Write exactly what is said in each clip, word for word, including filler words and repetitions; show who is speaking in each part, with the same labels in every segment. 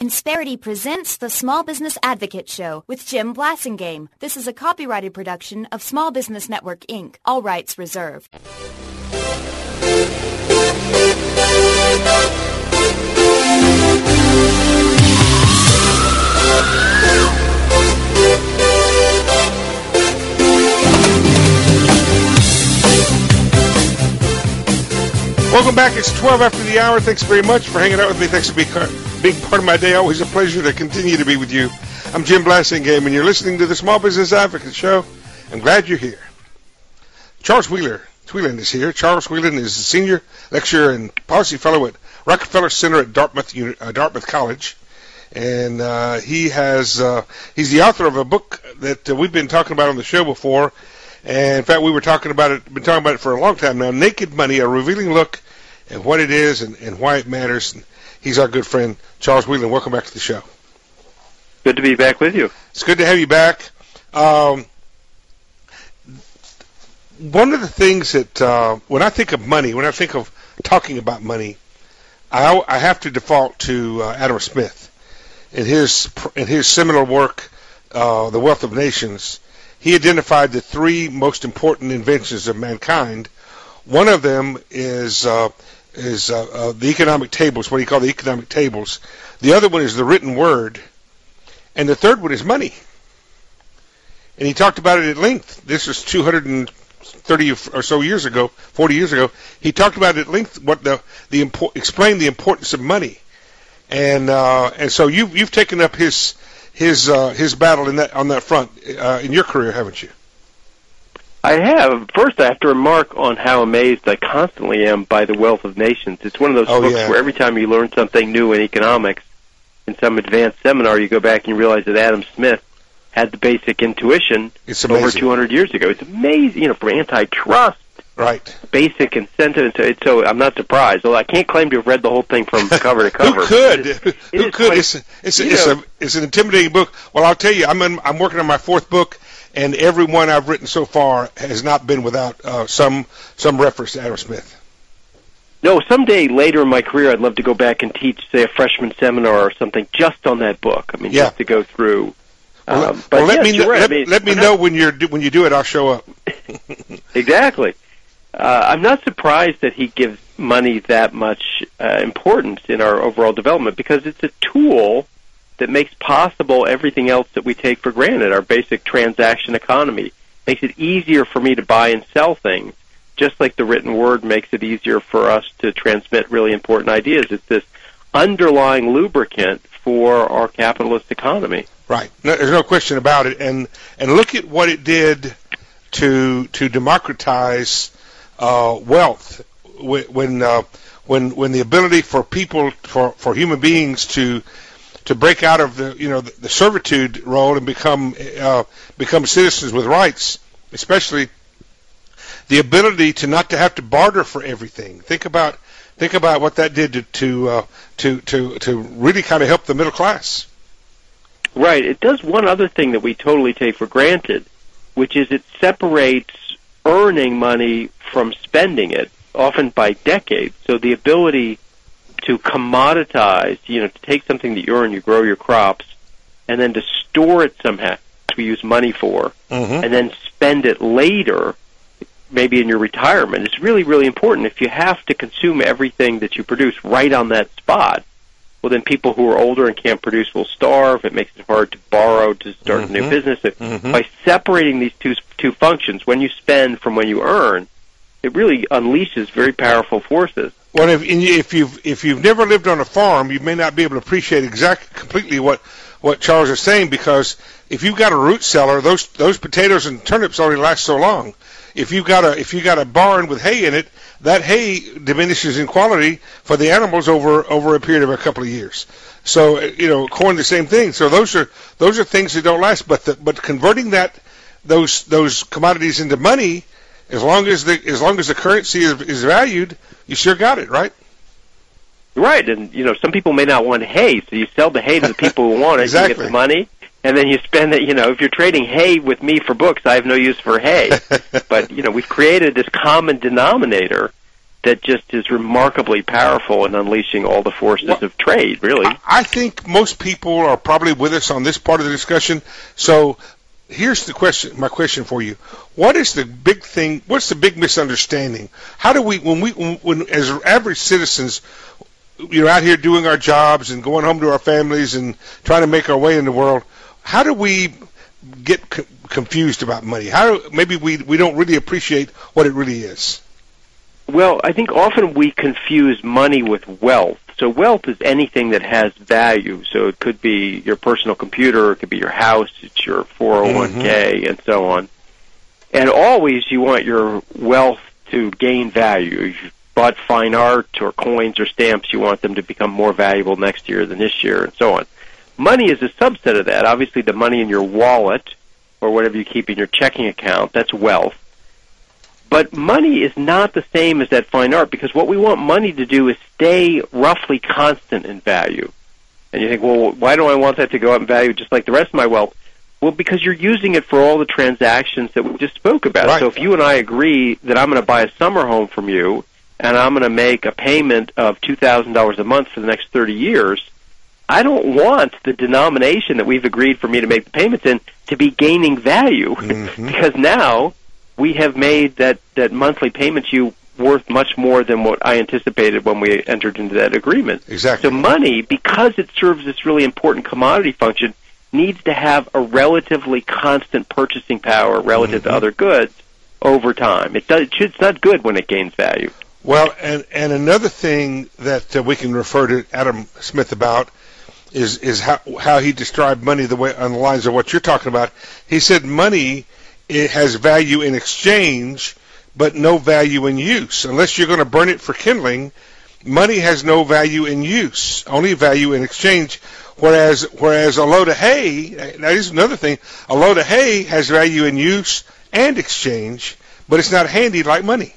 Speaker 1: Insperity presents the Small Business Advocate Show with Jim Blasingame. This is a copyrighted production of Small Business Network, Incorporated. All rights reserved.
Speaker 2: Welcome back. It's twelve after the hour. Thanks very much for hanging out with me. Thanks for being being part of my day. Always a pleasure to continue to be with you. I'm Jim Blasingame, and you're listening to the Small Business Advocate Show. I'm glad you're here. Charles Wheeler, Whelan is here. Charles Whelan is a senior lecturer and policy fellow at Rockefeller Center at Dartmouth, uh, Dartmouth College. And uh, he has uh, he's the author of a book that uh, we've been talking about on the show before. And in fact, we were talking about it, been talking about it for a long time now. Naked Money, a revealing look at what it is and, and why it matters. And he's our good friend, Charles Whelan. Welcome back to the show.
Speaker 3: Good to be back with you.
Speaker 2: It's good to have you back. Um, one of the things that, uh, when I think of money, when I think of talking about money, I, I have to default to uh, Adam Smith. In his, in his seminal work, uh, The Wealth of Nations, he identified the three most important inventions of mankind. One of them is uh, is uh, uh, the economic tables, what he called the economic tables. The other one is the written word. And the third one is money. And he talked about it at length. This was two hundred thirty or so years ago, forty years ago. He talked about it at length, what the, the import, explained the importance of money. And uh, and so you've, you've taken up his... his uh, his battle in that on that front uh, in your career, haven't you?
Speaker 3: I have. First, I have to remark on how amazed I constantly am by The Wealth of Nations. It's one of those
Speaker 2: oh,
Speaker 3: books
Speaker 2: yeah.
Speaker 3: where every time you learn something new in economics, in some advanced seminar, you go back and you realize that Adam Smith had the basic intuition over two hundred years ago. It's amazing, you know, for antitrust.
Speaker 2: Right.
Speaker 3: Basic incentive. So I'm not surprised. Although I can't claim to have read the whole thing from cover to cover.
Speaker 2: Who could?
Speaker 3: It, it
Speaker 2: Who could? Quite, it's it's, it's, a, it's an intimidating book. Well, I'll tell you, I'm in, I'm working on my fourth book, and every one I've written so far has not been without uh, some some reference to Adam Smith.
Speaker 3: No, someday later in my career, I'd love to go back and teach, say, a freshman seminar or something just on that book. I mean,
Speaker 2: yeah.
Speaker 3: just to go through.
Speaker 2: Well,
Speaker 3: um, but
Speaker 2: well let
Speaker 3: yes,
Speaker 2: me know,
Speaker 3: right.
Speaker 2: let,
Speaker 3: I mean,
Speaker 2: let me know when you're when you do it. I'll show up.
Speaker 3: Exactly. Uh, I'm not surprised that he gives money that much uh, importance in our overall development because it's a tool that makes possible everything else that we take for granted, our basic transaction economy. Makes it easier for me to buy and sell things, just like the written word makes it easier for us to transmit really important ideas. It's this underlying lubricant for our capitalist economy.
Speaker 2: Right. No, there's no question about it. And and look at what it did to to democratize Uh, wealth, when uh, when when the ability for people, for, for human beings to to break out of the you know the, the servitude role and become uh, become citizens with rights, especially the ability to not to have to barter for everything. Think about think about what that did to to uh, to, to to really kind of help the middle class.
Speaker 3: Right. It does one other thing that we totally take for granted, which is it separates earning money from spending it, often by decades. So the ability to commoditize, you know, to take something that you earn, you grow your crops, and then to store it somehow, which we use money for,
Speaker 2: mm-hmm.
Speaker 3: and then spend it later, maybe in your retirement, is really, really important. If you have to consume everything that you produce right on that spot, well, then people who are older and can't produce will starve. It makes it hard to borrow to start
Speaker 2: mm-hmm.
Speaker 3: a new business.
Speaker 2: Mm-hmm.
Speaker 3: By separating these two two functions, when you spend from when you earn, it really unleashes very powerful forces.
Speaker 2: Well, if, if you've if you've never lived on a farm, you may not be able to appreciate exactly completely what, what Charles is saying, because if you've got a root cellar, those those potatoes and turnips only last so long. If you've got a if you got a barn with hay in it, that hay diminishes in quality for the animals over over a period of a couple of years. So you know, corn the same thing. So those are those are things that don't last. But the, but converting that those those commodities into money, as long as the as long as the currency is, is valued, you sure got it, right?
Speaker 3: Right, and you know, some people may not want hay, so you sell the hay to the people who want it.
Speaker 2: Exactly.
Speaker 3: You get the money, and then you spend it. You know, if you're trading hay with me for books, I have no use for hay. But you know, we've created this common denominator that just is remarkably powerful in unleashing all the forces well, of trade, really.
Speaker 2: I, I think most people are probably with us on this part of the discussion. So here's the question, my question for you. What is the big thing, what's the big misunderstanding? How do we, when we, when, when as average citizens, you know, out here doing our jobs and going home to our families and trying to make our way in the world, how do we get c- confused about money? How do, maybe we we don't really appreciate what it really is?
Speaker 3: Well, I think often we confuse money with wealth. So wealth is anything that has value. So it could be your personal computer, it could be your house, it's your four oh one k, mm-hmm. and so on. And always you want your wealth to gain value. If you bought fine art or coins or stamps, you want them to become more valuable next year than this year, and so on. Money is a subset of that. Obviously, the money in your wallet or whatever you keep in your checking account, that's wealth. But money is not the same as that fine art, because what we want money to do is stay roughly constant in value. And you think, well, why do I want that to go up in value just like the rest of my wealth? Well, because you're using it for all the transactions that we just spoke about. Right. So if you and I agree that I'm going to buy a summer home from you, and I'm going to make a payment of two thousand dollars a month for the next thirty years, I don't want the denomination that we've agreed for me to make the payments in to be gaining value, mm-hmm. because now we have made that, that monthly payment to you worth much more than what I anticipated when we entered into that agreement.
Speaker 2: Exactly.
Speaker 3: So money, because it serves this really important commodity function, needs to have a relatively constant purchasing power relative mm-hmm. to other goods over time. It does, it's not good when it gains value.
Speaker 2: Well, and, and another thing that uh, we can refer to Adam Smith about is is how how he described money the way on the lines of what you're talking about. He said money, it has value in exchange, but no value in use. Unless you're going to burn it for kindling, money has no value in use, only value in exchange. Whereas whereas a load of hay, that is another thing, a load of hay has value in use and exchange, but it's not handy like money.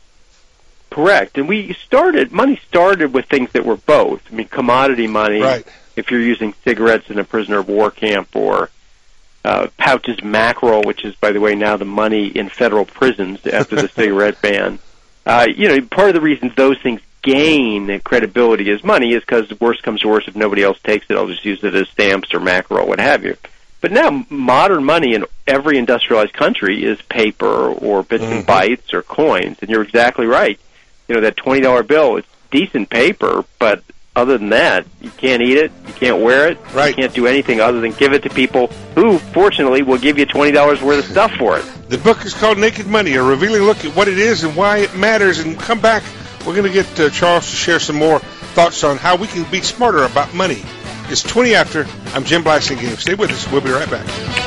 Speaker 3: Correct. And we started, money started with things that were both. I mean, commodity money,
Speaker 2: right.
Speaker 3: If you're using cigarettes in a prisoner of war camp, or uh, pouches mackerel, which is, by the way, now the money in federal prisons after the cigarette ban. Uh, you know, part of the reason those things gain credibility as money is because worse comes to worse, if nobody else takes it, I'll just use it as stamps or mackerel, what have you. But now modern money in every industrialized country is paper or bits mm-hmm. and bytes or coins, and you're exactly right. You know, that twenty dollar bill, it's decent paper, but other than that, you can't eat it, you can't wear it,
Speaker 2: right.
Speaker 3: You can't do anything other than give it to people who, fortunately, will give you twenty dollars worth of stuff for it.
Speaker 2: The book is called Naked Money, a revealing look at what it is and why it matters. And come back, we're going to get uh, Charles to share some more thoughts on how we can be smarter about money. It's twenty after. I'm Jim Blasingame. Stay with us. We'll be right back.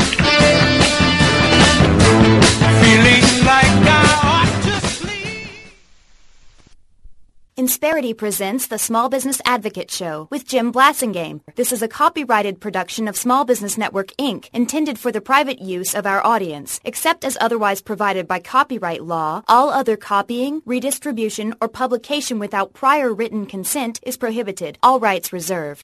Speaker 1: Feeling like I ought to sleep. Insperity presents the Small Business Advocate Show with Jim Blasingame. This is a copyrighted production of Small Business Network, Incorporated, intended for the private use of our audience. Except as otherwise provided by copyright law, all other copying, redistribution, or publication without prior written consent is prohibited. All rights reserved.